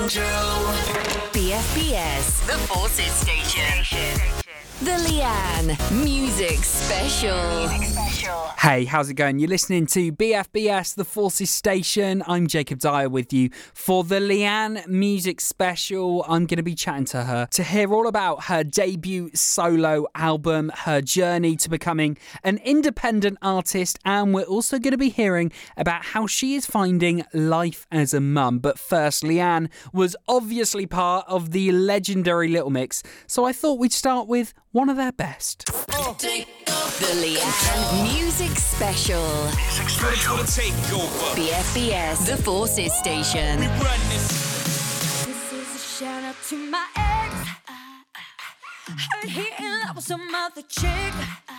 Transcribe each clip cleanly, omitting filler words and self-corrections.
BFBS, the Forces Station. The Leanne Music Special. Hey, how's it going? You're listening to BFBS, the Forces Station. I'm Jacob Dyer with you for the Leanne Music Special. I'm going to be chatting to her to hear all about her debut solo album, her journey to becoming an independent artist, and we're also going to be hearing about how she is finding life as a mum. But first, Leanne was obviously part of the legendary Little Mix, so I thought we'd start with one of their best. The Leanne Music Special. BFBS, the Forces Station. This is a shout out to my ex. Heard he in love with some other chick.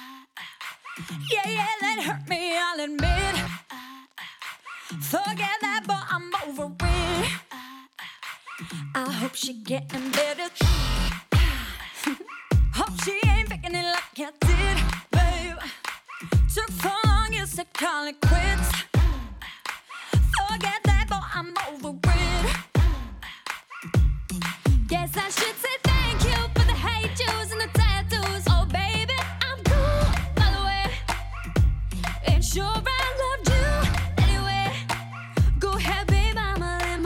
Yeah, that hurt me, I'll admit. Forget that, but I'm over it. I hope she getting better. Hope she ain't faking it like I did, babe. Took so long, you said call it quits. Forget that, but I'm over it. Guess I should say thank you for the hate juice and the tattoos. Oh, baby, I'm cool, by the way. Ain't sure I loved you anyway. Go ahead, babe, I'ma live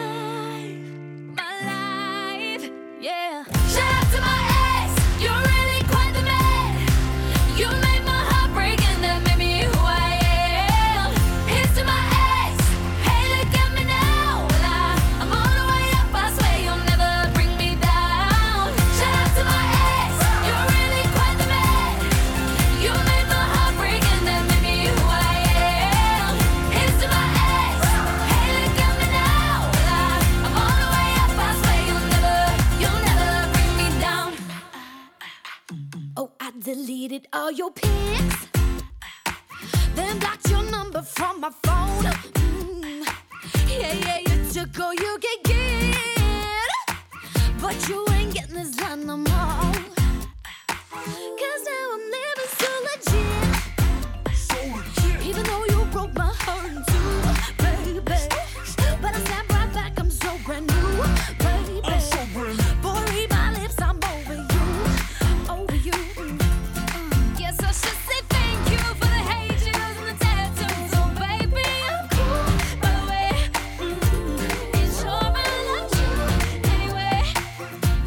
my life, yeah. Shout out to my ex, you're really quite the man. You made my heart break and that made me who I am. Here's to my ex, hey, look at me now. Well, I'm on the way up, I swear you'll never bring me down. Shout out to my ex, you're really quite the man. You made my heart break and that made me who I am. Here's to my ex, hey, look at me now. Well, I'm on the way up, I swear you'll never bring me down. Oh, I deleted all your pics, then blocked your number from my phone. Yeah, you took all you could get, but you ain't getting this done no more. 'Cause now I'm living so legit, even though you broke my heart in two, baby. But I snap right back, I'm so brand new, baby. Boy, read my lips, I'm over you. Yes, I should say thank you for the hate juice and the tattoos. Oh, baby, I'm cool, by the way. Ain't sure I loved you anyway.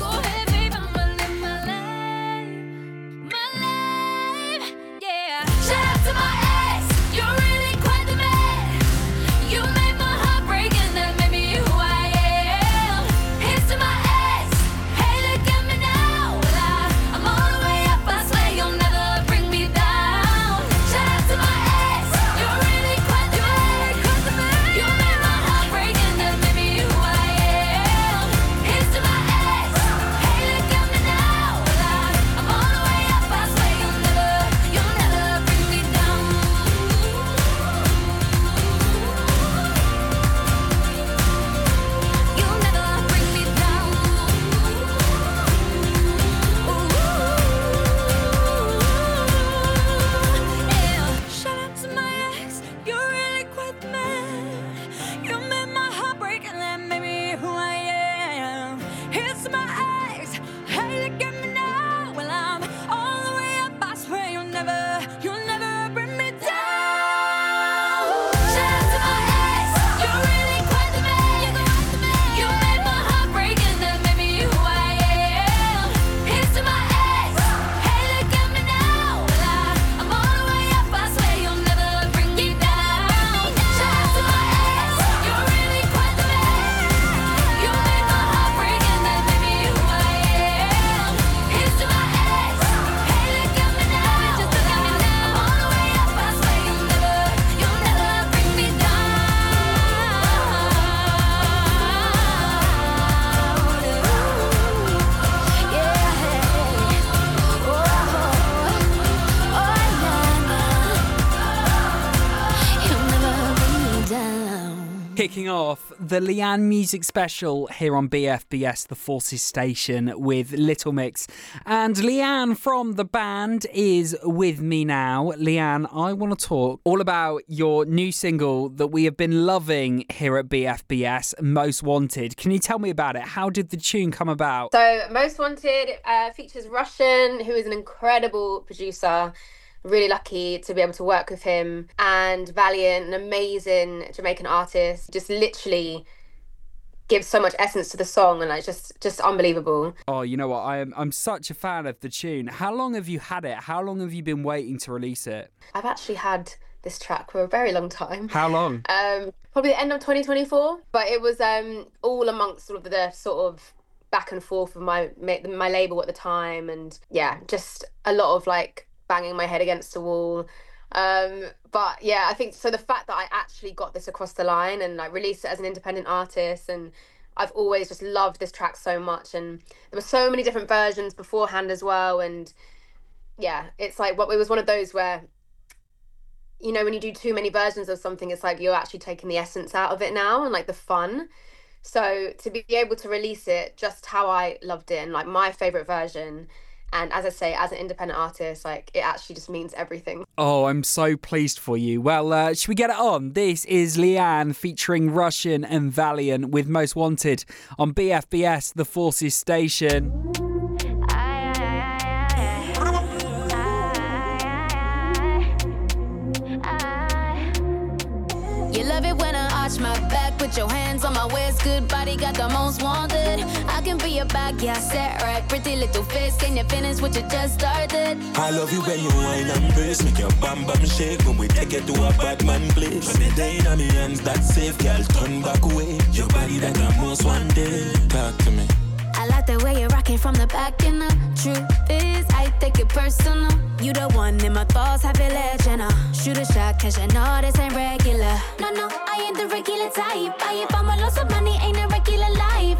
Kicking off the Leanne Music Special here on BFBS, the Forces Station, with Little Mix. And Leanne from the band is with me now. Leanne, I want to talk all about your new single that we have been loving here at BFBS, Most Wanted. Can you tell me about it? How did the tune come about? So Most Wanted features Russian, who is an incredible producer. Really lucky to be able to work with him, and Valiant, an amazing Jamaican artist, just literally gives so much essence to the song, and like just unbelievable. Oh, you know what? I'm such a fan of the tune. How long have you had it? How long have you been waiting to release it? I've actually had this track for a very long time. How long? Probably the end of 2024, but it was all amongst sort of the sort of back and forth of my label at the time, and yeah, just a lot of like banging my head against the wall. But yeah, I think so the fact that I actually got this across the line and I released it as an independent artist, and I've always just loved this track so much, and there were so many different versions beforehand as well, and yeah, it's like it was one of those where, you know, when you do too many versions of something, it's like you're actually taking the essence out of it now and like the fun. So to be able to release it just how I loved it and like my favorite version, and as I say, as an independent artist, like, it actually just means everything. Oh, I'm so pleased for you. Well, should we get it on? This is Leanne featuring Russian and Valiant with Most Wanted on BFBS, the Forces Station. You love it when I arch my back, put your hands on my waist, good body got the most wanted. I can be your back, yeah, set right, pretty little face, can you finish what you just started? I love you when you whine and brace, make your bam bam shake when we take it to a bad man place. When me dying on me hands, that's safe, girl, turn back away. Your body that I most wanted. Talk to me. I like the way you're rocking from the back, and the truth is, I take it personal. You the one in my thoughts, have it legend. Shoot a shot, cause you know this ain't regular. No, I ain't the regular type. I if I'm a loss of money, ain't a regular life.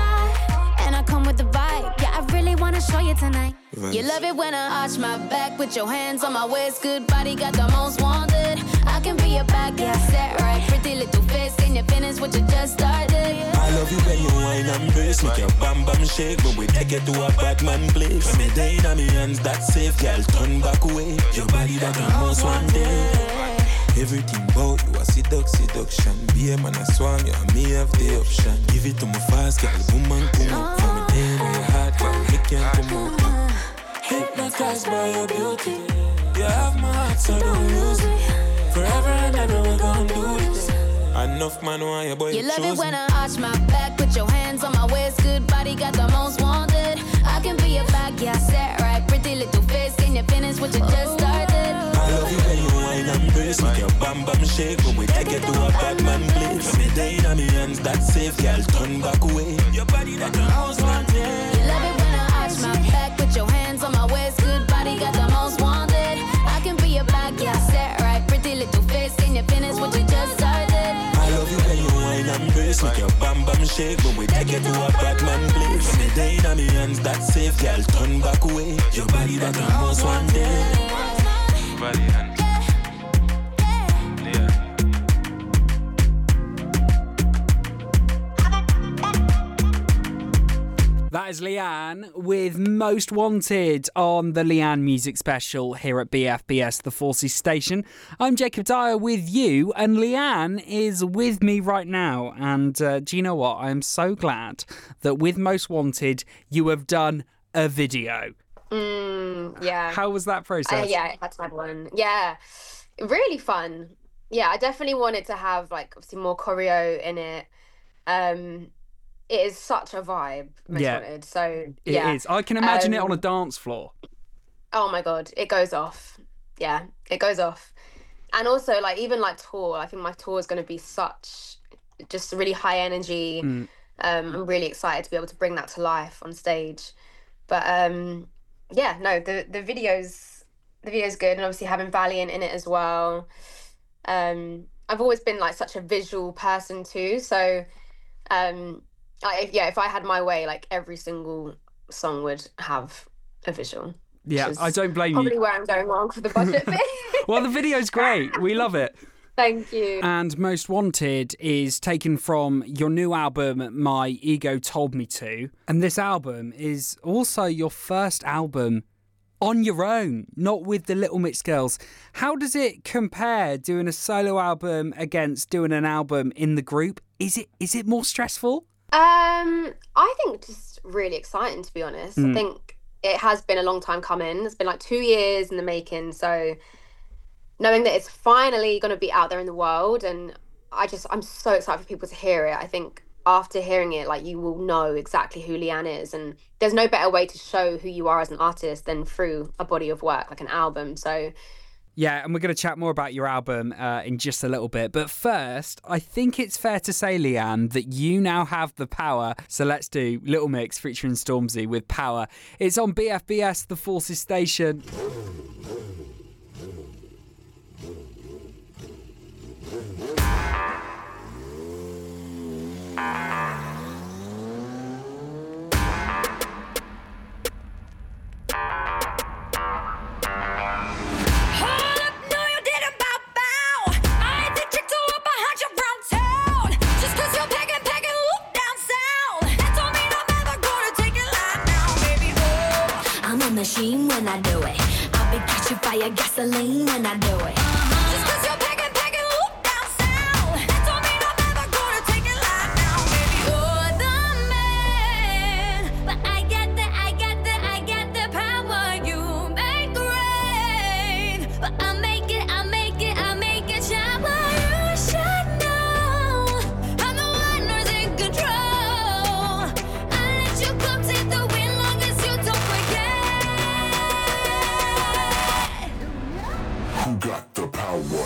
And I come with the vibe, yeah, I really wanna show you tonight. Right. You love it when I arch my back, put your hands on my waist, good body got the most wanted. I can be your back, yeah, set right, pretty little face, can you finish what you just started? I love you when you whine and brace, make your bam bam shake when we take it to a bad man place. When me dying on me hands, that's safe, girl, turn back away. Your body that I most wanted. Everything about you a seduction. Be a man a swarm, you and me have the option. Give it to me fast, girl, boom and come up. From me day where your heart, girl, me can't come up. Hypnotized by your beauty, you have my heart, so don't lose it. Forever and ever we're gonna do this. Enough man want your boy. You love it when I arch my back, put your hands on my waist, good body got the most wanted. I can be your back, yeah, set right, pretty little face, can you finish what you just started? I love you when you whine and brace, make your bam bam shake when we take it to a bad man place. When me dying on me hands, that's safe, girl, turn back away. Your body that the most wanted. You love it when I arch my back, put your hands on my waist, good body got the most wanted. I can be your back, yeah, set right, pretty little face, can you finish what you just started? I love you when you whine and brace, make your bam bam shake when we take it to a bad man place. When me dying on me hands, that's safe, girl, turn back away. Your body that the most wanted. Body and That is Leanne with Most Wanted on the Leanne Music Special here at BFBS, the Forces Station. I'm Jacob Dyer with you, and Leanne is with me right now. And do you know what? I'm so glad that with Most Wanted, you have done a video. Yeah. How was that process? Yeah, I had to have one. Yeah, really fun. Yeah, I definitely wanted to have like obviously more choreo in it. It is such a vibe, Most Wanted. So yeah, it is. I can imagine it on a dance floor. Oh my god, it goes off. Yeah, it goes off. And also like even like tour, I think my tour is going to be such just really high energy. I'm really excited to be able to bring that to life on stage. But yeah, no, the video's good, and obviously having Valiant in it as well. I've always been like such a visual person too, so if I had my way, like every single song would have a visual. Yeah, I don't blame you. Probably where I'm going wrong for the budget bit. Well, the video's great. We love it. Thank you. And Most Wanted is taken from your new album, My Ego Told Me To. And this album is also your first album on your own, not with the Little Mix Girls. How does it compare doing a solo album against doing an album in the group? Is it more stressful? I think just really exciting, to be honest. I think it has been a long time coming. It's been like 2 years in the making. So knowing that it's finally going to be out there in the world, and I'm so excited for people to hear it. I think after hearing it, like, you will know exactly who Leanne is, and there's no better way to show who you are as an artist than through a body of work, like an album. So yeah, and we're going to chat more about your album in just a little bit. But first, I think it's fair to say, Leanne, that you now have the power. So let's do Little Mix featuring Stormzy with Power. It's on BFBS, The Forces Station. Machine when I do it. I'll be catching fire, gasoline when I do it. Just cause you're packing, whoop down south. That don't mean I'm ever gonna take it live now, baby. You're the man, but I get the power. You make rain, but I make it shower. You should know I'm the one who's in control. I let you come take the win long as you don't forget. Who got the power?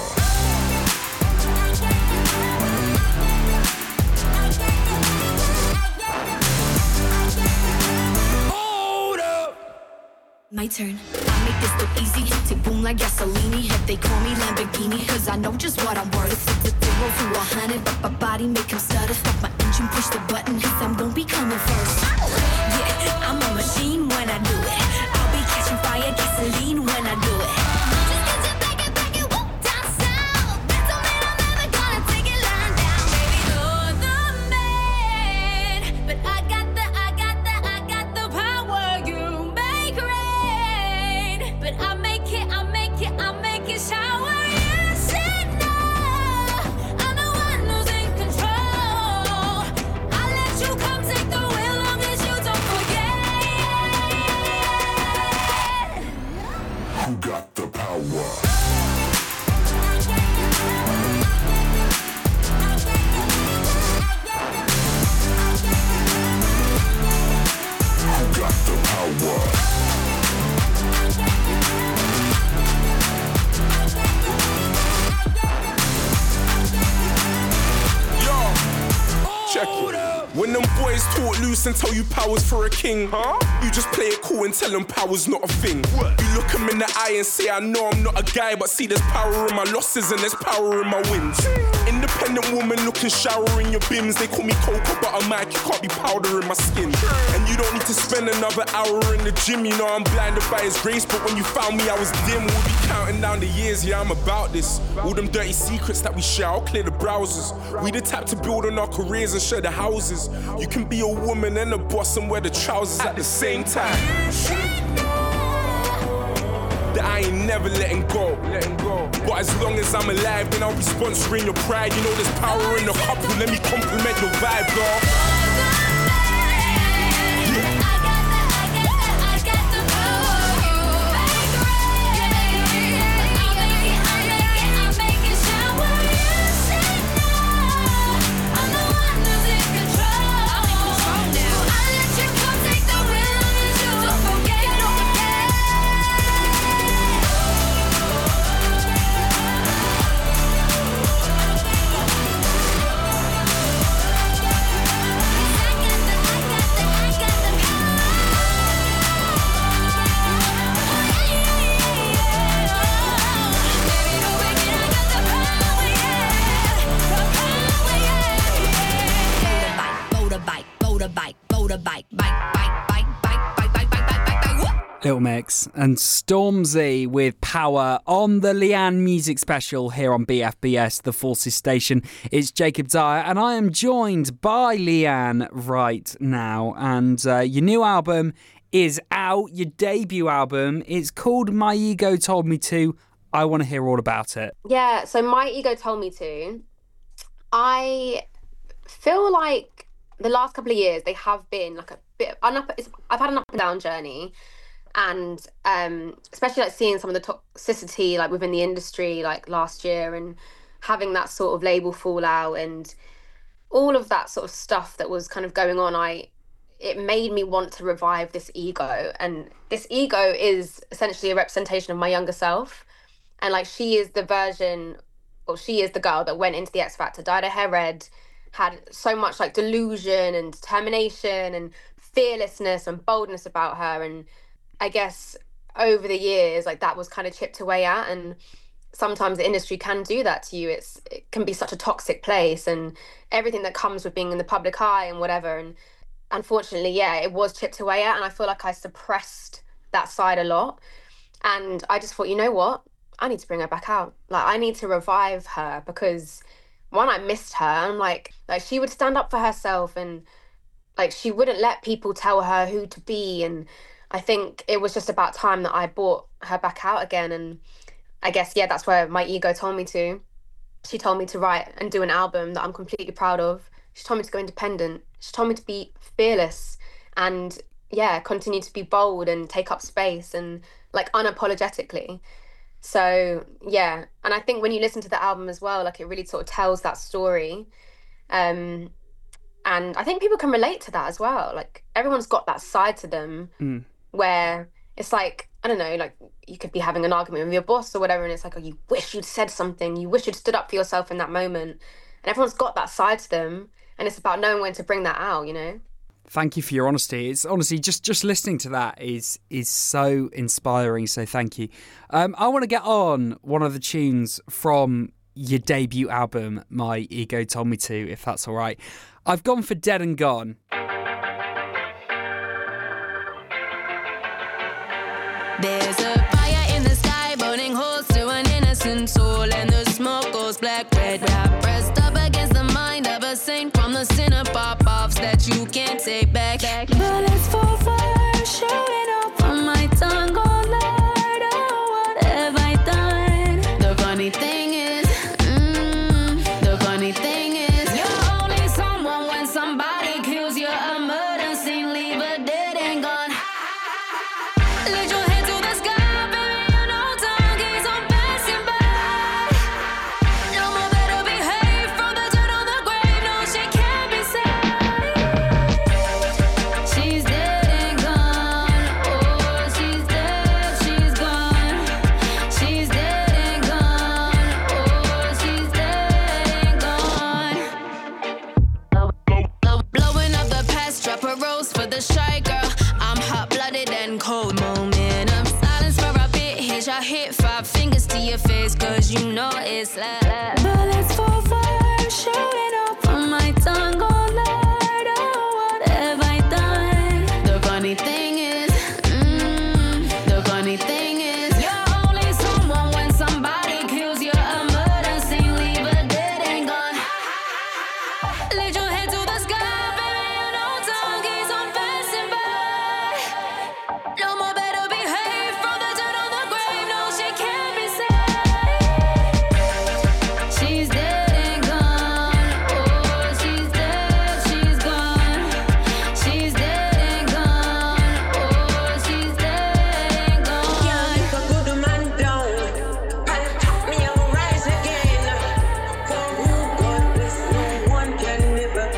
My turn. I make this look easy. Tick boom like gasoline. If they call me Lamborghini, cause I know just what I'm worth. It's 0 to 100, but my body make him stutter. Stop my engine, push the button, cause I'm gonna be coming first. Yeah, I'm a machine when I do it. I'll be catching fire, gasoline when I do it. Just cause you're back and whoop down south. That don't mean I'm never gonna take it lying down, baby. You're the man, but I got the power. You make rain, but I make it shower. You should know I'm the one who's in control. I let you come take the wheel long as you don't forget. Who got the power? Who got the power? Check it. When them boys talk loose and tell you power's for a king, you just play it cool and tell them power's not a thing. You look them in the eye and say, I know I'm not a guy, but see there's power in my losses and there's power in my wins. Independent woman looking shower in your bims. They call me Cocoa Butter Mike, you can't be powder in my skin. And you don't need to spend another hour in the gym. You know I'm blinded by his grace, but when you found me I was dim. We'll be counting down the years, yeah I'm about this. All them dirty secrets that we share, I'll clear the browsers. We the type to build on our careers and share the houses. You can be a woman and a boss and wear the trousers at the same time. That I ain't never letting go. But as long as I'm alive, then I'll be sponsoring your pride. You know there's power in the couple, let me compliment your vibe, girl. Little Mix and Stormzy with Power on the Leanne Music Special here on BFBS, the Forces Station. It's Jacob Dyer and I am joined by Leanne right now. And your new album is out, your debut album. It's called My Ego Told Me To. I want to hear all about it. Yeah, so My Ego Told Me To. I feel like the last couple of years, they have been like a bit... I've had an up and down journey. And especially like seeing some of the toxicity like within the industry like last year and having that sort of label fallout and all of that sort of stuff that was kind of going on, it made me want to revive this ego. And this ego is essentially a representation of my younger self. And like she is the girl that went into the X Factor, dyed her hair red, had so much like delusion and determination and fearlessness and boldness about her. And I guess over the years, like that was kind of chipped away at, and sometimes the industry can do that to you. It can be such a toxic place, and everything that comes with being in the public eye and whatever. And unfortunately, yeah, it was chipped away at, and I feel like I suppressed that side a lot. And I just thought, you know what? I need to bring her back out. Like I need to revive her because one, I missed her. I'm like she would stand up for herself, and like she wouldn't let people tell her who to be. And I think it was just about time that I brought her back out again. And I guess, yeah, that's where My Ego told me to. She told me to write and do an album that I'm completely proud of. She told me to go independent. She told me to be fearless and, yeah, continue to be bold and take up space and, like, unapologetically. So, yeah. And I think when you listen to the album as well, like, it really sort of tells that story. And I think people can relate to that as well. Like, everyone's got that side to them. Where it's like, I don't know, like you could be having an argument with your boss or whatever, and it's like, oh, you wish you'd said something, you wish you'd stood up for yourself in that moment. And everyone's got that side to them, and it's about knowing when to bring that out, you know? Thank you for your honesty. It's honestly just listening to that is so inspiring, so thank you. I want to get on one of the tunes from your debut album, My Ego Told Me To, if that's all right. I've gone for Dead and Gone. There's a fire in the sky, burning holes to an innocent soul, and the smoke goes black red. Rap pressed up against the mind of a saint from the sinner pop-offs that you can't take back. Bullets fall fire, shooting up on my tongue. Oh Lord, oh, what have I done? The funny thing is, you're only someone when somebody kills you. A murder scene, leave a dead and gone. Let your head to the sky, baby, you know time keeps on passing by. No more better behave, from the dirt on the grave, no, she can't be saved. She's dead and gone, oh, she's dead, she's gone. She's dead and gone, oh, she's dead and gone. Blowing up the past, drop a rose for the shy girl. I'm hot-blooded and cold. Moment of silence for a bit. Here's your hit, 5 fingers to your face, cause you know it's like bullets fall fire, shooting up on my tongue. Oh Lord, oh, what have I done? The funny thing is, you're only someone when somebody kills you. A murder scene, leave a dead and gone. Let your head to the sky, baby, you know time keeps on passing by. No more better behave, from the dirt on the grave, no, she can't be saved. She's dead and gone, oh, she's dead, she's gone. She's dead and gone, oh, she's dead and gone. Can't let a good man down. Me I will rise again. For who God bless, no one can never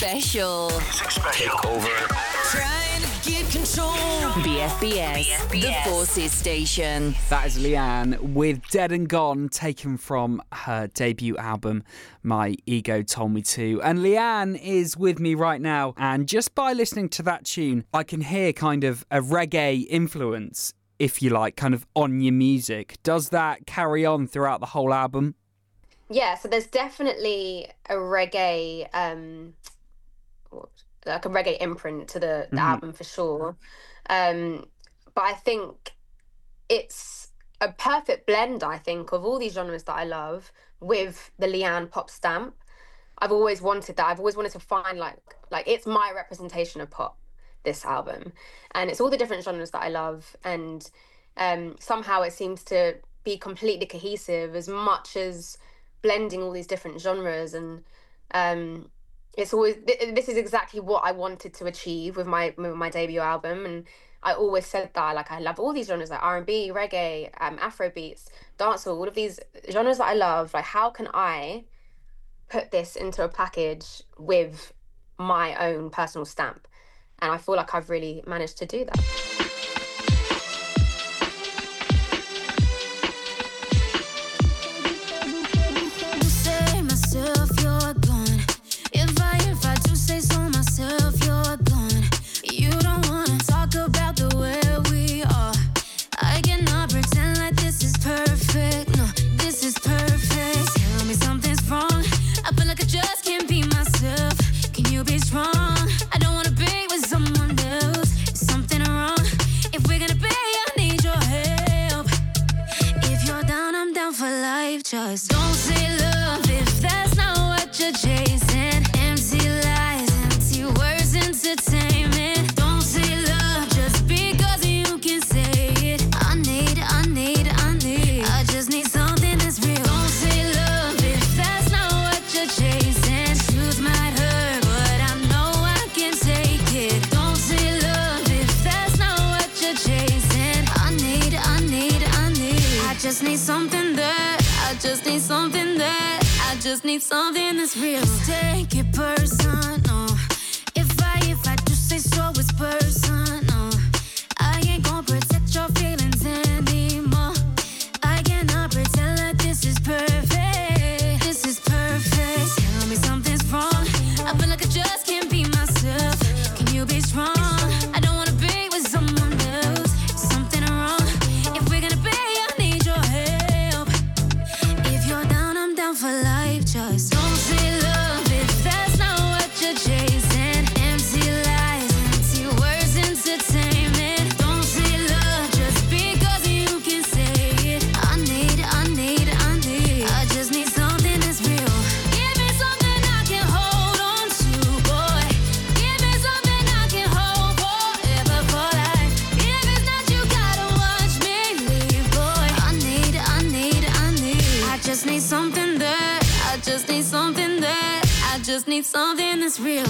Special. Take over. Trying to get control. BFBS, the Forces Station. That is Leanne with Dead and Gone, taken from her debut album, My Ego Told Me To. And Leanne is with me right now, and just by listening to that tune, I can hear kind of a reggae influence, if you like, kind of on your music. Does that carry on throughout the whole album? Yeah, so there's definitely a reggae, like a reggae imprint to the album for sure. But I think it's a perfect blend, I think, of all these genres that I love with the Leanne pop stamp. I've always wanted that. I've always wanted to find like it's my representation of pop, this album. And it's all the different genres that I love. And somehow it seems to be completely cohesive as much as blending all these different genres. And it's always, this is exactly what I wanted to achieve with my debut album. And I always said that, like, I love all these genres, like R&B, reggae, Afro beats, dancehall, all of these genres that I love. Like, how can I put this into a package with my own personal stamp? And I feel like I've really managed to do that. Say myself, you're gone. If I do say so myself, you're gone. You don't wanna talk about the way we are. I cannot pretend like this is perfect. No, this is perfect. Tell me something's wrong. I feel like I just can't be myself. Can you be strong? I don't wanna be with someone else. Is something wrong? If we're gonna be, I need your help. If you're down, I'm down for life. Just don't say love if that's not what you're chasing. Empty lies, empty words, entertainment. Don't say love just because you can say it. I just need something that's real. Don't say love if that's not what you're chasing. Truth might hurt, but I know I can take it. Don't say love if that's not what you're chasing. I just need something that, I just need something that, I just need something that's real. Just take it personal. If I do say so, it's personal. I ain't gonna protect your feelings anymore. I cannot pretend like this is perfect. This is perfect. Tell me something's wrong. I feel like I just can't be myself. Can you be strong? I don't wanna be with someone else. Is something wrong? If we're gonna be, I need your help. If you're down, I'm down for life. Just don't say love if that's not what you're chasing. Empty lies, empty words, entertainment. Don't say love just because you can say it. I just need something that's real. Give me something I can hold on to, boy. Give me something I can hold forever for life. If it's not, you gotta watch me leave, boy. I just need something that, I just need something that, I just need something that's real.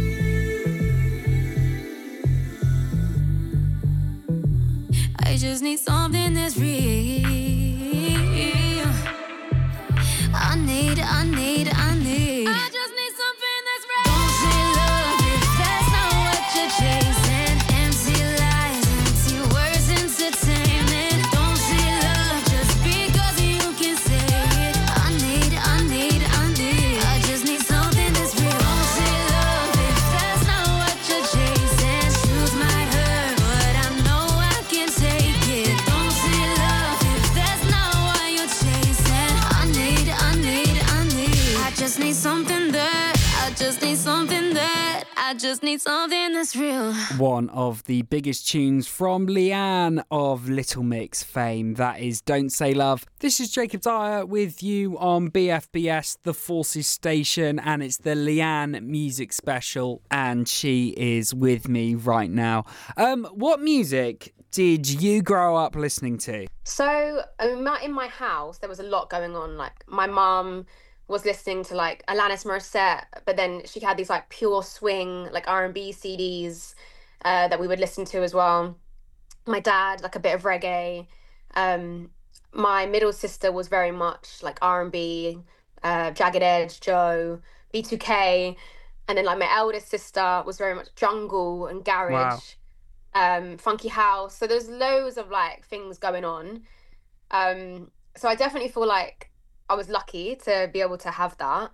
I just need something that's real. I just need something that's real. Don't say love if that's not what you're chasing. Empty lies, empty words, entertainment. Don't say love just because you can say it. I just need something that's real. Don't say love if that's not what you're chasing. Truth might hurt, but I know I can take it. Don't say love if that's not what you're chasing. I just need something that, I just need something that, I just need something that's real. One of the biggest tunes from Leanne of Little Mix fame, that is Don't Say Love. This is Jacob Dyer with you on BFBS, the Forces Station, and it's the Leanne Music Special, and she is with me right now. What music did you grow up listening to? So in my house, there was a lot going on. Like, my mum was listening to like Alanis Morissette, but then she had these like pure swing, like R&B CDs that we would listen to as well. My dad, like a bit of reggae. My middle sister was very much like R&B, Jagged Edge, Joe, B2K. And then like my eldest sister was very much jungle and garage, funky house. So there's loads of like things going on. So I definitely feel like I was lucky to be able to have that.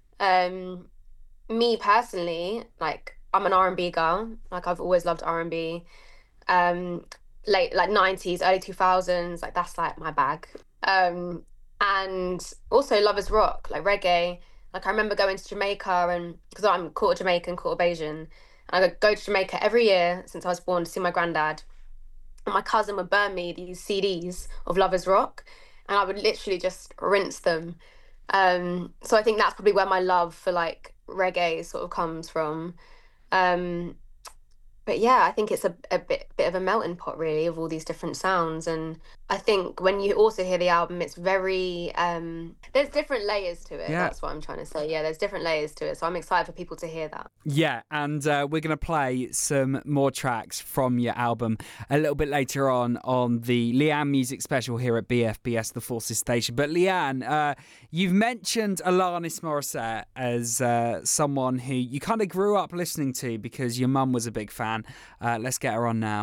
Me personally, like I'm an R&B girl. Like I've always loved R&B. Late like 90s, early 2000s, like that's like my bag. And also lovers rock, like reggae. Like I remember going to Jamaica, and because I'm quarter Jamaican, quarter Bajan, and I go to Jamaica every year since I was born to see my granddad. And my cousin would burn me these CDs of lovers rock, and I would literally just rinse them. So I think that's probably where my love for like reggae sort of comes from. But yeah, I think it's a bit of a melting pot really of all these different sounds. And I think when you also hear the album, it's very there's different layers to it. That's what I'm trying to say. Yeah, there's different layers to it. So I'm excited for people to hear that. Yeah, and we're going to play some more tracks from your album a little bit later on the Leanne Music Special here at BFBS, The Forces Station. But Leanne, you've mentioned Alanis Morissette as someone who you kind of grew up listening to because your mum was a big fan. Let's get her on now.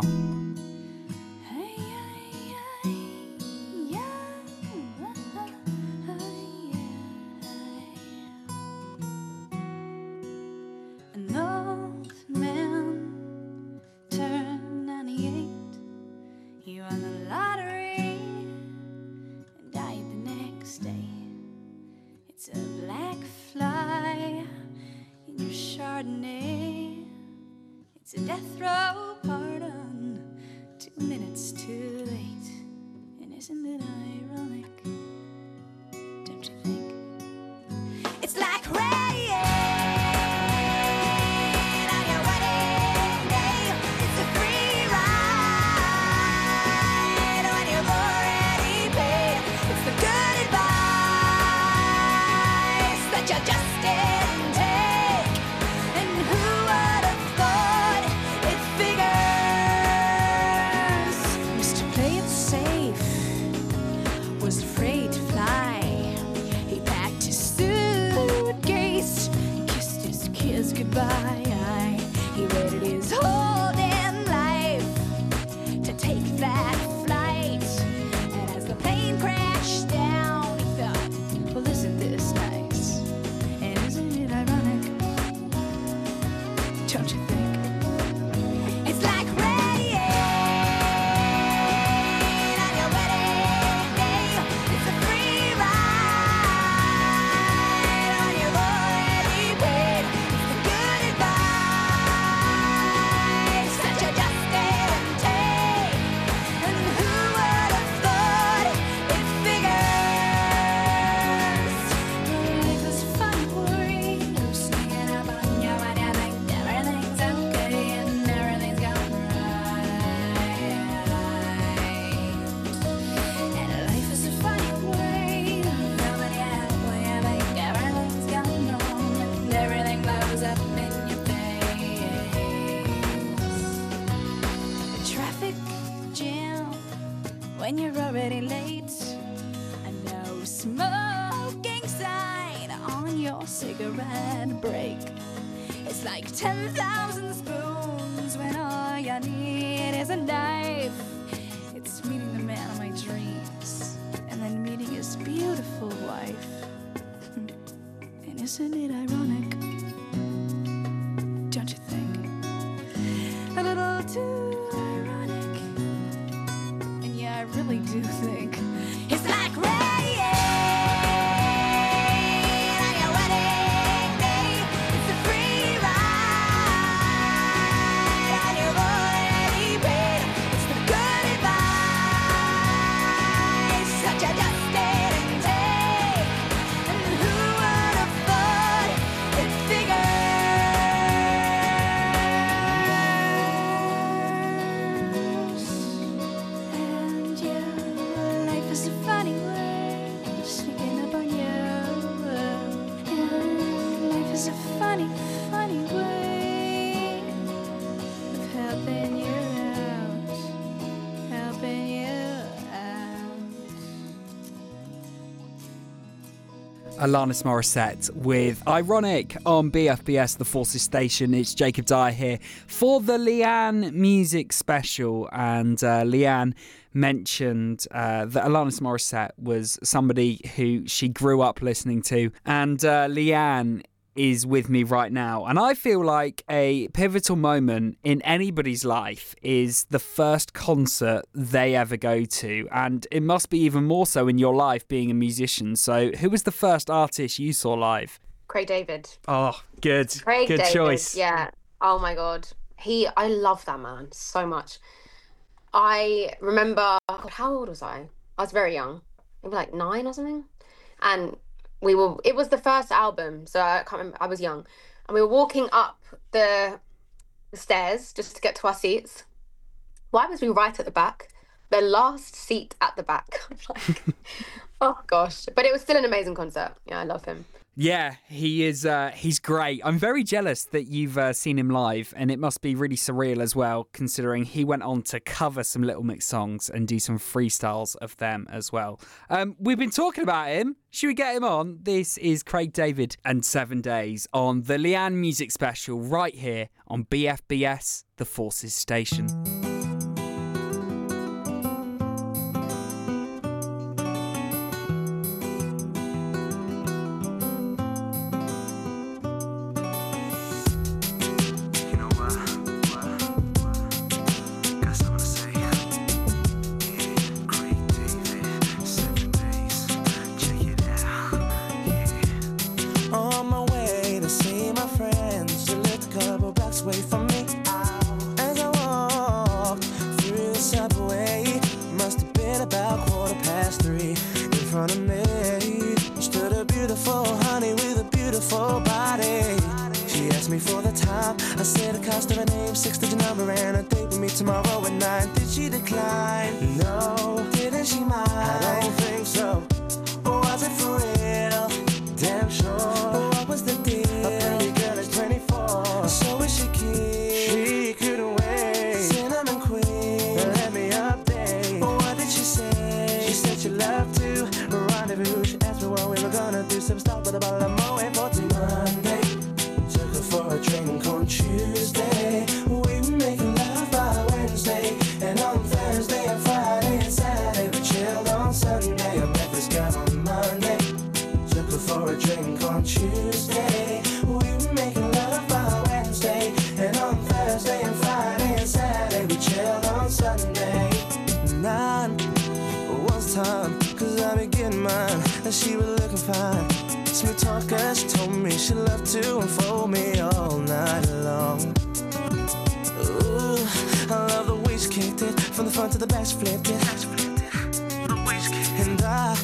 An old man turned 98. He won the lottery and died the next day. It's a black fly in your Chardonnay. It's a death row pardon, 2 minutes too late. And isn't it ironic? Don't you think? It's like rain on your wedding day. It's a free ride when you've already paid. It's the good advice that you just didn't take. And who would have thought it figures? Mr. Play It Safe was afraid to fly. He packed his suitcase, kissed his kids goodbye. He waited his whole damn life to take that flight. And as the plane crashed down, he thought, well, isn't this nice? And isn't it ironic? Don't you think? It's like rain on your wedding day. It's a free ride when you've already paid. It's the good advice that you just didn't take. And who would have thought it figures? Life is funny, we're sneaking up on you when you think everything's okay and everything's going right. And life is a funny way, coming out when you think everything's going wrong and everything blows up in your face. The traffic jam when you're already late. A no smoking sign on your cigarette break. It's like 10,000 spoons when all you need is a knife. It's meeting the man of my dreams and then meeting his beautiful wife. And isn't it ironic? Don't you think? A little too ironic. And yeah, I really do think it's like rain on your wedding day. It's a free ride when you've already paid. It's the good advice that you just didn't take. And who would have thought it figures? And you Alanis Morissette with Ironic on BFBS, the Forces Station. It's Jacob Dyer here for the Leanne Music Special. And Leanne mentioned that Alanis Morissette was somebody who she grew up listening to. And Leanne is with me right now, and I feel like a pivotal moment in anybody's life is the first concert they ever go to, and it must be even more so in your life being a musician. So who was the first artist you saw live? Craig David. Oh, good. Craig Good David, choice. yeah. Oh my God. I love that man so much. I remember, how old was I? I was very young, maybe like 9 or something. And it was the first album, so I can't remember, I was young. And we were walking up the stairs just to get to our seats. Why was we right at the back? The last seat at the back. Like, oh gosh. But it was still an amazing concert. Yeah, I love him. Yeah, he is. He's great. I'm very jealous that you've seen him live, and it must be really surreal as well, considering he went on to cover some Little Mix songs and do some freestyles of them as well. We've been talking about him. Should we get him on? This is Craig David and 7 Days on the Leanne Music Special right here on BFBS, the Forces Station. She was looking fine. Smooth talker, she told me she loved to unfold me all night long. Ooh, I love the way she kicked it. From the front to the back, she flipped it. And I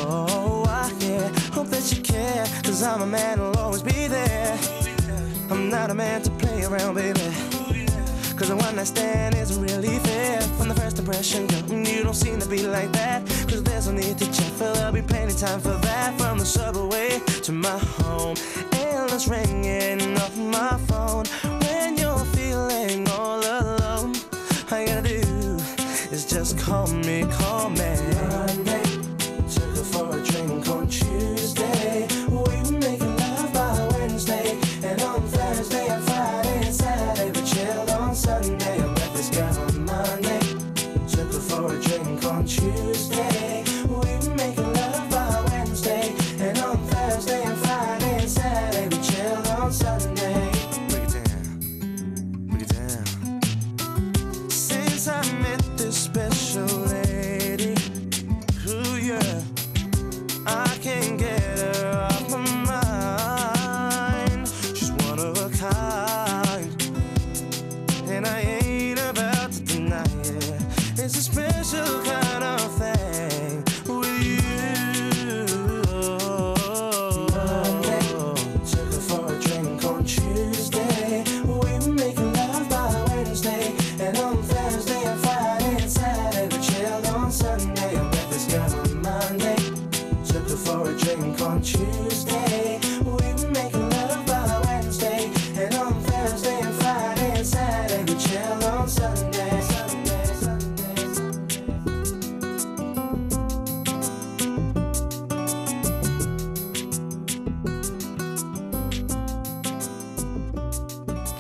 hope that you care. Cause I'm a man who'll always be there. I'm not a man to play around, baby. Cause the one night stand isn't really fair. From the first impression, girl, you don't seem to be like that. Cause there's no need to check, for there'll be plenty time for that. From the subway to my home, endless ringing off my phone. When you're feeling all alone, all you gotta do is just call me. Monday, took her for a drink on Tuesday. We were making love by Wednesday. And on Thursday and Friday and Saturday we chilled on Sunday. I met this girl on Monday, took her for a drink on Tuesday. We were making love by Wednesday. And on Thursday and Friday and Saturday we chilled on Sunday. Break it down. Since I met this special lady, ooh yeah, I can't get her off my mind. She's one of a kind, and I ain't about to deny it. It's a special kind of thing with you. Monday, took her for a drink on Tuesday. We were making love by Wednesday. And on Thursday and Friday and Saturday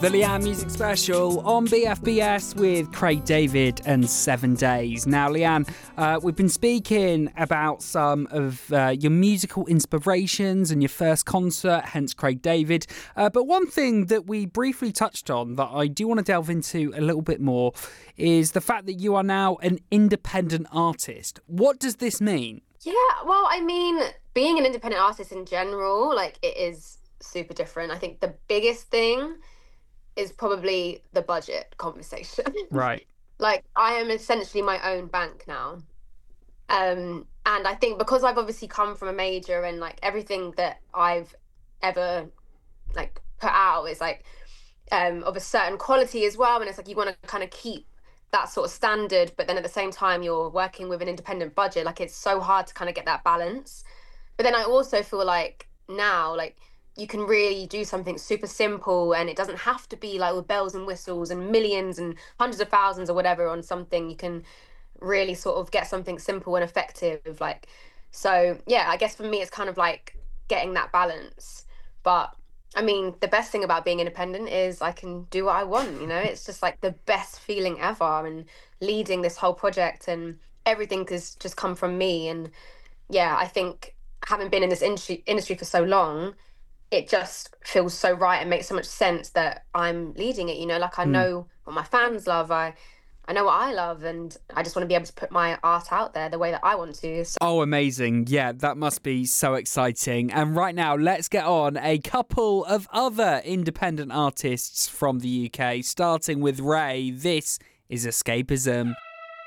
The Leanne Music Special on BFBS with Craig David and 7 Days. Now, Leanne, we've been speaking about some of your musical inspirations and your first concert, hence Craig David. But one thing that we briefly touched on that I do want to delve into a little bit more is the fact that you are now an independent artist. What does this mean? Yeah, well, I mean, being an independent artist in general, like, it is super different. I think the biggest thing is probably the budget conversation. Right. Like, I am essentially my own bank now. And I think because I've obviously come from a major and like everything that I've ever like put out is like of a certain quality as well. And it's like you want to kind of keep that sort of standard, but then at the same time you're working with an independent budget. Like, it's so hard to kind of get that balance. But then I also feel like now, like, you can really do something super simple and it doesn't have to be like with bells and whistles and millions and hundreds of thousands or whatever on something. You can really sort of get something simple and effective. Like, so yeah, I guess for me, it's kind of like getting that balance. But I mean, the best thing about being independent is I can do what I want, you know? It's just like the best feeling ever, and leading this whole project and everything has just come from me. And yeah, I think having been in this industry for so long, it just feels so right and makes so much sense that I'm leading it, you know? Like, I know what my fans love, I know what I love, and I just want to be able to put my art out there the way that I want to. So. Oh, amazing. Yeah, that must be so exciting. And right now, let's get on a couple of other independent artists from the UK, starting with Ray. This is Escapism.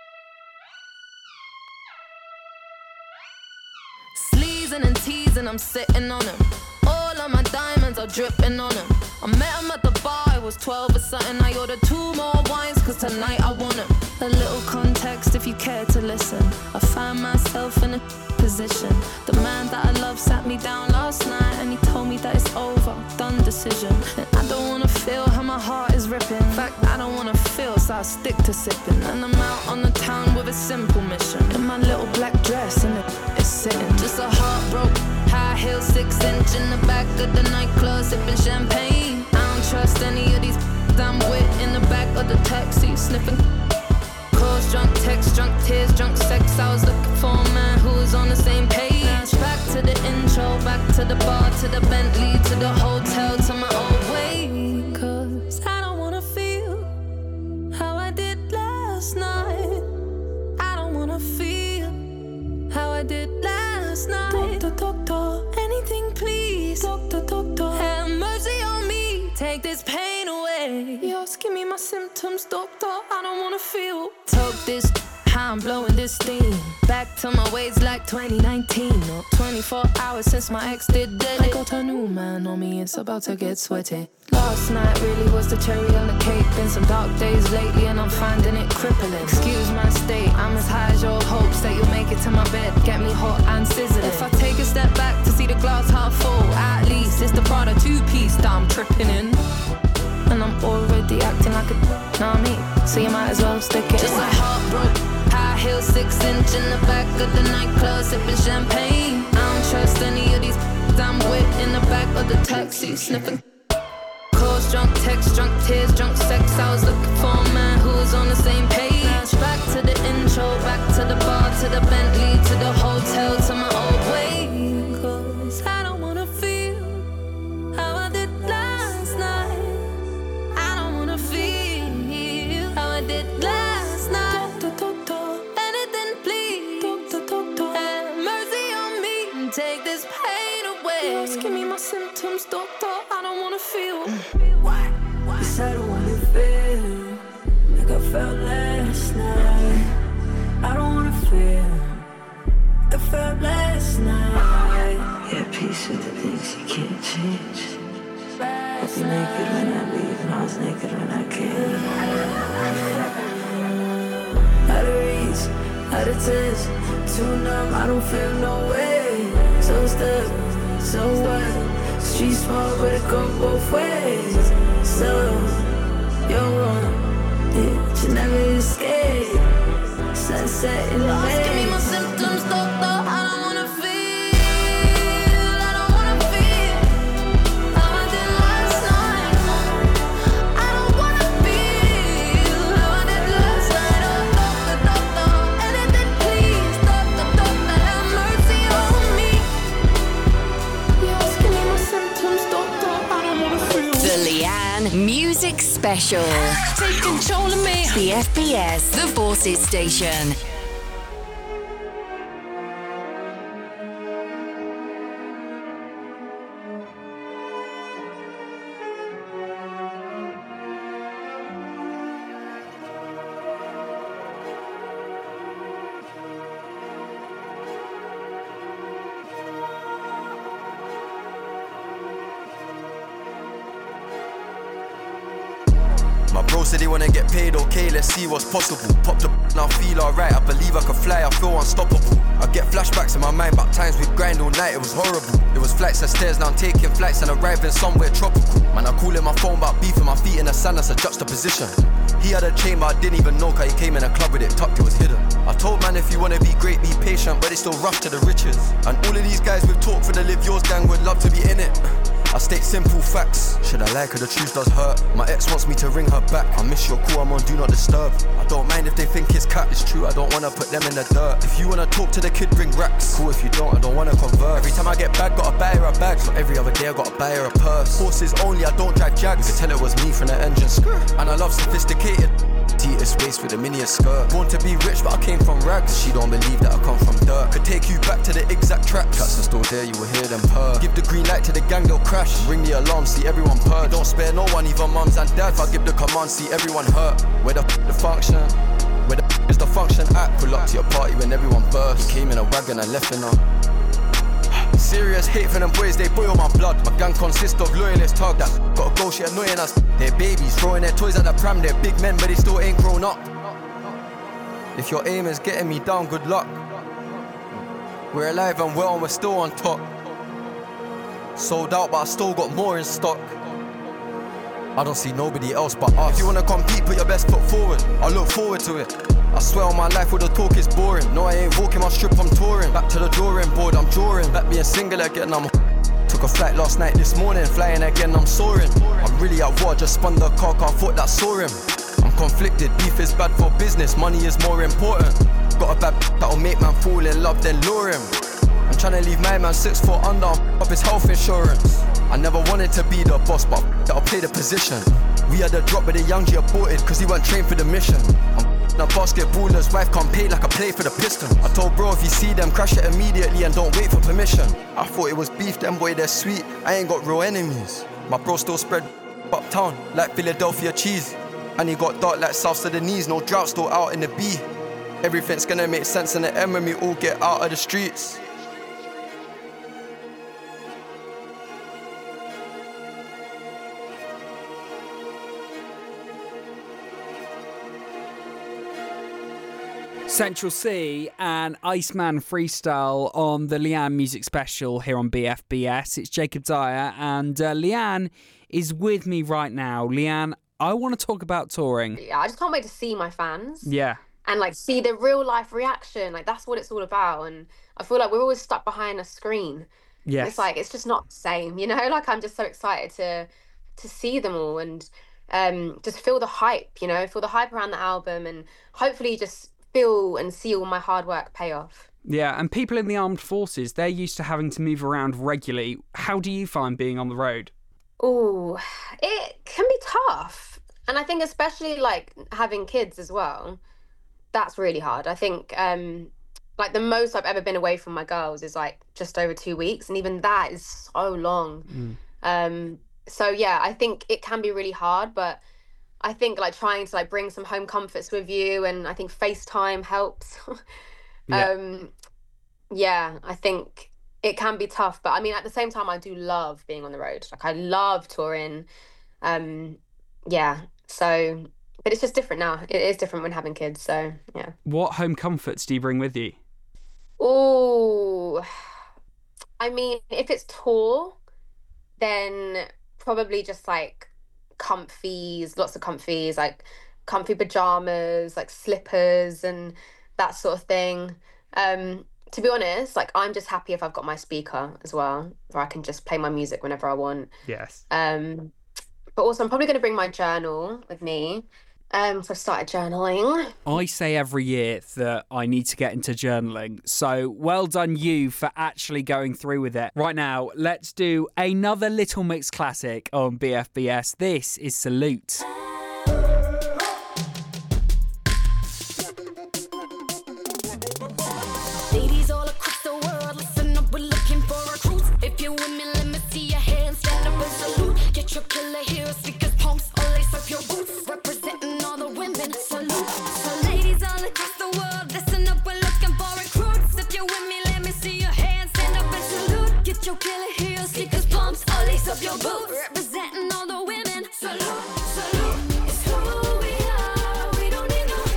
Sleazing and teasing, I'm sitting on them. All of my diamonds are dripping on them. I met him at the bar, I was 12 or something. I ordered 2 more wines, cause tonight I want him. A little context if you care to listen. I found myself in a position. The man that I love sat me down last night and he told me that it's over, done decision. And I don't wanna feel how my heart is ripping. In fact, I don't wanna feel, so I stick to sipping. And I'm out on the town with a simple mission. In my little black dress and it's sitting. Just a heartbroken high heel 6-inch in the back of the nightclub sipping champagne. I don't trust any of these I'm with in the back of the taxi sniffing. Calls, drunk texts, drunk tears, drunk sex. I was looking for a man who was on the same page. Back to the intro, back to the bar, to the Bentley, to the hotel, to my old way. Cause I don't wanna feel how I did last night. I don't wanna feel how I did last night. Doctor, anything please. Doctor, have mercy on me. Take this pain away. You're asking me my symptoms, doctor. I don't wanna feel. Talk this, how I'm blowing this steam. Back to my ways like 2019. Or 24 hours since my ex did dead. I got a new man on me, it's about to get sweaty. Last night really was the cherry on the cake. Been some dark days lately and I'm finding it crippling. Excuse my state, I'm as high as your hopes that you'll make it to my bed. Get me hot and sizzling. If I take a step back to see the glass half full, at least it's the Prada 2-piece that I'm tripping in. And I'm already acting like a know what I mean? So you might as well stick it. Just a heartbroken high heel 6-inch in the back of the nightclub sipping champagne. I don't trust any of these I'm with in the back of the taxi sniffing. Calls, drunk texts, drunk tears, drunk sex. I was looking for a man who was on the same page. Back to the intro, back to the bar, to the Bentley, to the hotel, to my old way. Cause I don't wanna feel how I did last night. I don't wanna feel how I did last night. Doctor, anything please. Doctor, have mercy on me and take this pain away. You're asking me my symptoms, doctor. I don't wanna feel. Yes, I don't wanna feel like I felt last night. I don't wanna feel like I felt last night. Yeah, peace with the things you can't change. I was naked when I leave and I was naked when I came. Out of reach, out of touch, too numb, I don't feel no way. So stuck, so what? Street small, but it go both ways. So, you're wrong, yeah, you never escape. Sunset in the bay. Give me my symptoms, doctor. I don't wanna feel. I don't wanna feel how I did last night. Special. Take control of me. BFBS, the Forces Station. My bro said they wanna get paid, okay, let's see what's possible. Popped up, now I feel alright, I believe I can fly, I feel unstoppable. I get flashbacks in my mind about times we'd grind all night, it was horrible. It was flights and stairs, now I'm taking flights and arriving somewhere tropical. Man, I call him my phone about beefing my feet in the sand, that's a juxtaposition. He had a chain, but I didn't even know, cause he came in a club with it tucked, it was hidden. I told man, if you wanna be great, be patient, but it's still rough to the riches. And all of these guys with talk for the Live Yours gang would love to be in it. I state simple facts. Should I like her? The truth does hurt. My ex wants me to ring her back. I miss your call, I'm on Do Not Disturb. I don't mind if they think it's cat, it's true. I don't wanna put them in the dirt. If you wanna talk to the kid, bring racks. Cool, if you don't, I don't wanna convert. Every time I get back, gotta buy her a bag. So every other day I gotta buy her a purse. Horses only, I don't drive Jags. You could tell it was me from the engine. And I love sophisticated. It's waist with a miniature skirt. Born to be rich, but I came from rags. She don't believe that I come from dirt. Could take you back to the exact track. Tracks are still there, you will hear them purr. Give the green light to the gang, they'll crash. Ring the alarm, see everyone purge. Don't spare no one, even mums and dads. If I give the command, see everyone hurt. Where the function? Where is the function at? Pull up to your party when everyone burst. Came in a wagon and left in a serious hate for them boys, they boil my blood. My gang consists of loyalist tug that gotta go shit annoying us. They're babies, throwing their toys at the pram. They're big men, but they still ain't grown up. If your aim is getting me down, good luck. We're alive and well and we're still on top. Sold out, but I still got more in stock. I don't see nobody else but us. If you wanna compete, put your best foot forward. I look forward to it. I swear on my life, all the talk is boring. No, I ain't walking my strip, I'm touring. Back to the drawing board, I'm drawing. Back being single again, I'm took a flight last night, this morning. Flying again, I'm soaring. I'm really at war, just spun the car, can't thought that saw him. I'm conflicted, beef is bad for business, money is more important. Got a bad that'll make man fall in love, then lure him. I'm trying to leave my man 6 foot under, up his health insurance. I never wanted to be the boss, but that'll play the position. We had a drop with the young G aborted, cause he weren't trained for the mission. I'm a basketballer's wife can't pay like I play for the Pistons. I told bro if you see them, crash it immediately and don't wait for permission. I thought it was beef, them boy they're sweet, I ain't got real enemies. My bro still spread uptown like Philadelphia cheese. And he got dark like South Sudanese, no drought still out in the B. Everything's gonna make sense in the end when we all get out of the streets. Central C and Iceman Freestyle on the Leanne Music Special here on BFBS. It's Jacob Dyer and Leanne is with me right now. Leanne, I want to talk about touring. Yeah, I just can't wait to see my fans. Yeah. And like see the real life reaction. Like that's what it's all about. And I feel like we're always stuck behind a screen. Yes. It's like, it's just not the same, you know? Like I'm just so excited to see them all and just feel the hype, you know? Feel the hype around the album and hopefully just feel and see all my hard work pay off. Yeah, and people in the armed forces, they're used to having to move around regularly. How do you find being on the road? Oh, it can be tough. And I think especially like having kids as well, that's really hard. I think like the most I've ever been away from my girls is like just over 2 weeks. And even that is so long. So yeah, I think it can be really hard, but I think like trying to like bring some home comforts with you, and I think FaceTime helps. Yeah, I think it can be tough, but I mean at the same time I do love being on the road. Like I love touring. Yeah, so but it's just different now. It is different when having kids, so yeah. What home comforts do you bring with you? Oh, I mean if it's tour, then probably just like comfies, lots of comfies, like comfy pajamas, like slippers and that sort of thing. To be honest, like I'm just happy if I've got my speaker as well, where I can just play my music whenever I want. Yes. But also I'm probably going to bring my journal with me. So I've started journaling. I say every year that I need to get into journaling. So well done you for actually going through with it. Right now, let's do another Little Mix classic on BFBS. This is Salute. Ladies all across the world, listen up, we're looking for recruits. If you're with me, let me see your hands, stand up and salute. Get your killer heels, sneakers, pumps, all lace up your boots. Representing all the women, salute. So ladies all across the world, listen up, we're looking for recruits. If you're with me, let me see your hands, stand up and salute. Get your killer heels, sneakers, pumps, all lace up your boots. Representing all the women, salute, salute. It's who we are, we don't need no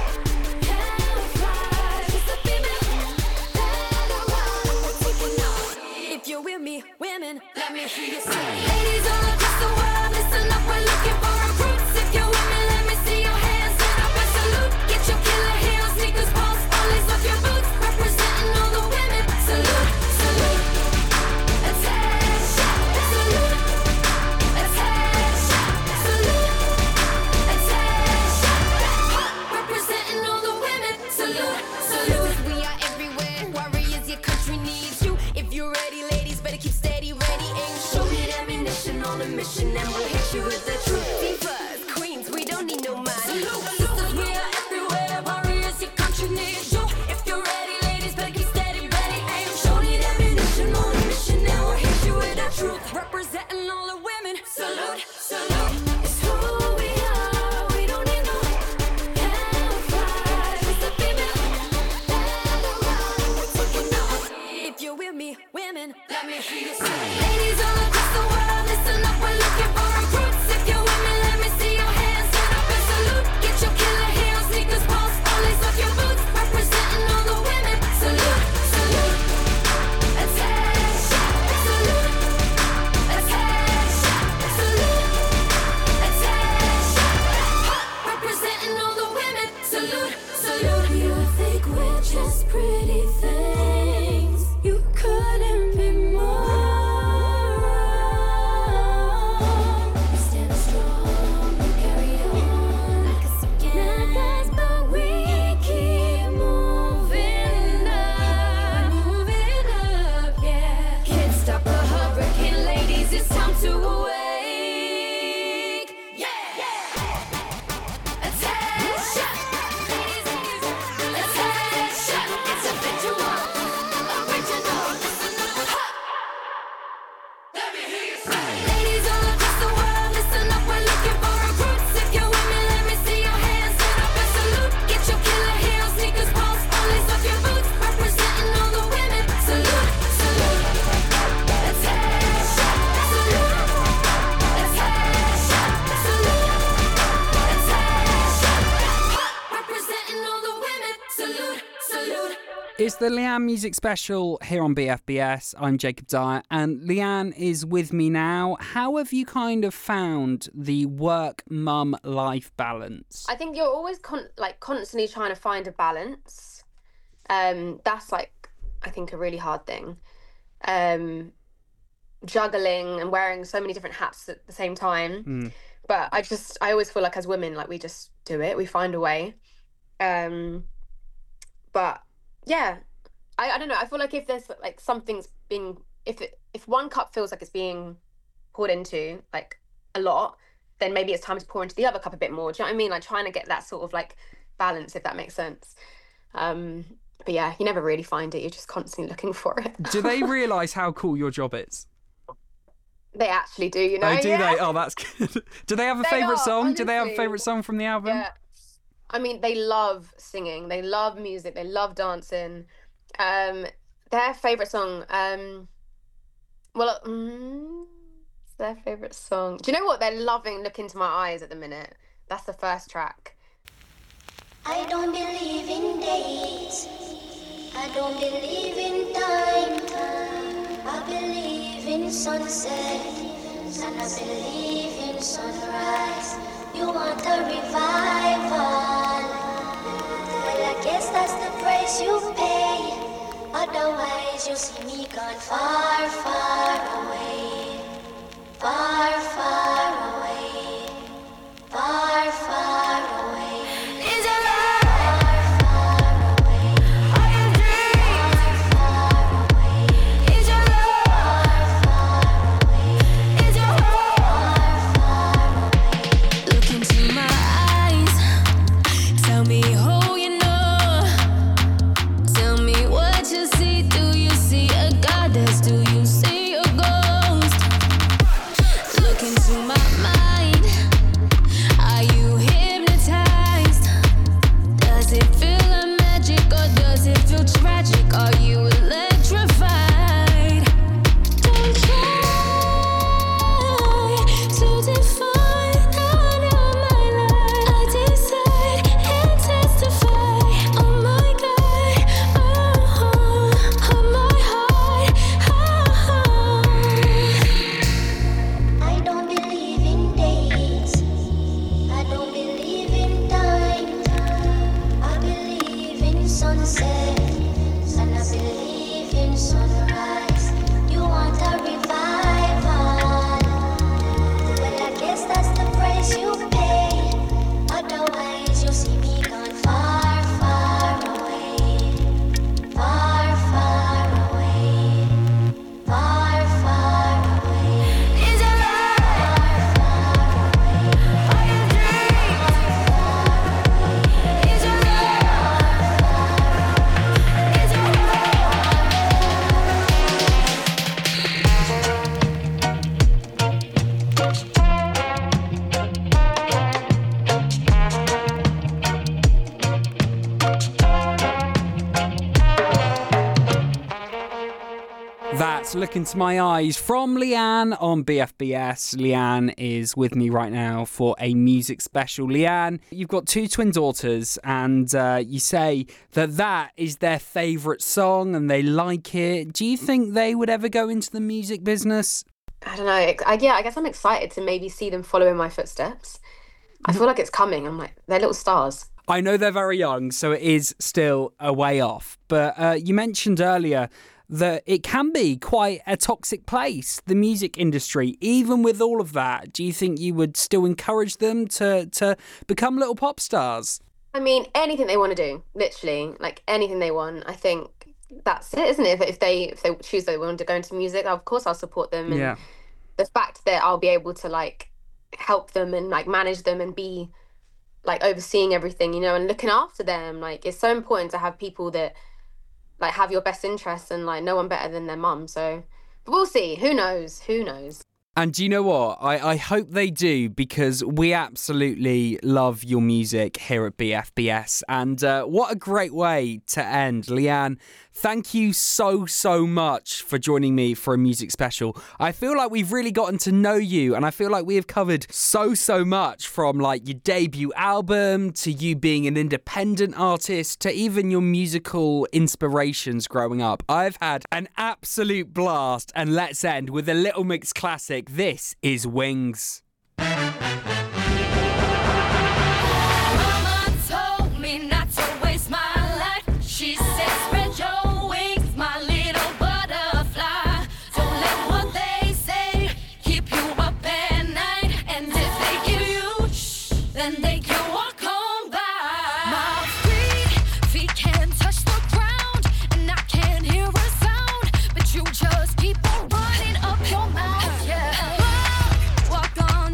camouflage. It's the female that around, we're taking off. If you're with me, women, let me hear you say. Ladies all across the world, listen up, we're looking for recruits. If you're with me, let me see your hands, stand up and salute. Get your killer heels, sneakers, pumps, all lace up your boots. Representing all the women, salute, salute. Attention, salute. Attention, salute. Attention, representing all the women, salute, salute. We are everywhere, warriors, your country needs you. If you're ready, ladies, better keep steady, ready, aim, show me the ammunition on a mission, and we'll hit you with the truth. Divas, queens, we don't need no man. Sisters, we are everywhere, warriors, your country needs you. If you're ready, ladies, better keep steady, ready, aim, show me the ammunition on a mission, and we'll hit you with the truth. Representing all the women, salute, salute. It's who we are, we don't need no camouflage. It's the female that around, we're taking off. If you're with me, women, let me hear you say. Ladies all across the world, listen up, we're looking for recruits. If you're with me, let me see your hands, stand up and salute. Get your killer heels, sneakers, pumps, all lace up your boots. Representing all the women, salute, salute. Attention, salute. Attention, salute. Attention, representing all the women, salute, salute. You think we're just pretty things, you couldn't be more. We stand strong, we carry on like a second, but we keep moving up, yeah. Can't stop the hurricane, ladies, it's time to awake, yeah. Attention, ladies, attention, it's a visual, original, listen up, let me hear you say. Ladies all across the world, listen up, we're looking for recruits. If you're with me, let me see your hands, stand up and salute. Get your killer heels, sneakers, pumps, all lace up your boots. Representing all the women, salute, salute. Attention, salute. Attention, salute. Attention, representing all the women, salute, salute. It's the Leanne Music Special here on BFBS. I'm Jacob Dyer, and Leanne is with me now. How have you kind of found the work-mum-life balance? I think you're always constantly trying to find a balance. That's I think a really hard thing. Juggling and wearing so many different hats at the same time. But I always feel like as women, we just do it. We find a way. But yeah, I don't know. I feel like if there's something's being, if one cup feels like it's being poured into a lot, then maybe it's time to pour into the other cup a bit more. Do you know what I mean? Trying to get that sort of balance, if that makes sense. But yeah, you never really find it. You're just constantly looking for it. Do they realise how cool your job is? They actually do, you know? Oh, do yeah. they? Oh, that's good. Do they have a favourite song? Honestly. Do they have a favourite song from the album? Yeah. I mean, they love singing. They love music. They love dancing. Their favourite song, it's their favourite song. Do you know what? They're loving Look Into My Eyes at the minute. That's the first track. I don't believe in days. I don't believe in time. I believe in sunset. And I believe in sunrise. You want a revival? Well, I guess that's the price you pay. Otherwise, you see me gone far, far away. Far, far away. Far, far away. Is it right? Far, far away. Are you dreaming? Far, far away. Is your love? Far, far away. Is your heart? Far, far away. Look into my eyes. Tell me who you know. Tell me what you see. sunset, and I believe in sunrise. You want a revival? Well, I guess that's the price you pay. Otherwise, you'll see me gone far, far away. Far, far away. Far, far away. Is it love? Far, far away. Are you dreaming? Is it love? Is it That's Look Into My Eyes from Leanne on BFBS. Leanne is with me right now for a music special. Leanne, you've got two twin daughters and you say that is their favourite song and they like it. Do you think they would ever go into the music business? I don't know. I guess I'm excited to maybe see them follow in my footsteps. I feel like it's coming. I'm like, they're little stars. I know they're very young, so it is still a way off. But you mentioned earlier that it can be quite a toxic place, the music industry. Even with all of that, do you think you would still encourage them to become little pop stars? I mean, anything they want to do, literally, like anything they want. I think that's it, isn't it? If they choose they want to go into music, of course I'll support them. And the fact that I'll be able to like help them and like manage them and be like overseeing everything, you know, and looking after them, like it's so important to have people that like have your best interests, and like no one better than their mum. So, but we'll see. Who knows? And do you know what? I hope they do, because we absolutely love your music here at BFBS. And what a great way to end. Leanne, thank you so much for joining me for a music special. I feel like we've really gotten to know you, and I feel like we have covered so much, from like your debut album to you being an independent artist to even your musical inspirations growing up. I've had an absolute blast, and let's end with a Little Mix classic. This is Wings. Mama told me not to waste my life. She said, spread your wings, my little butterfly. Don't let what they say keep you up at night. And if they give you shh, then they can walk on by. My feet can't touch the ground, and I can't hear a sound, but you just keep on running up your mouth. Yeah. Walk on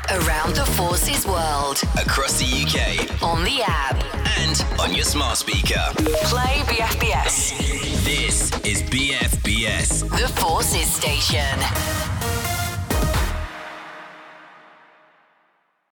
Around the Forces world. Across the UK. On the app. And on your smart speaker. Play BFBS. This is BFBS. The Forces Station.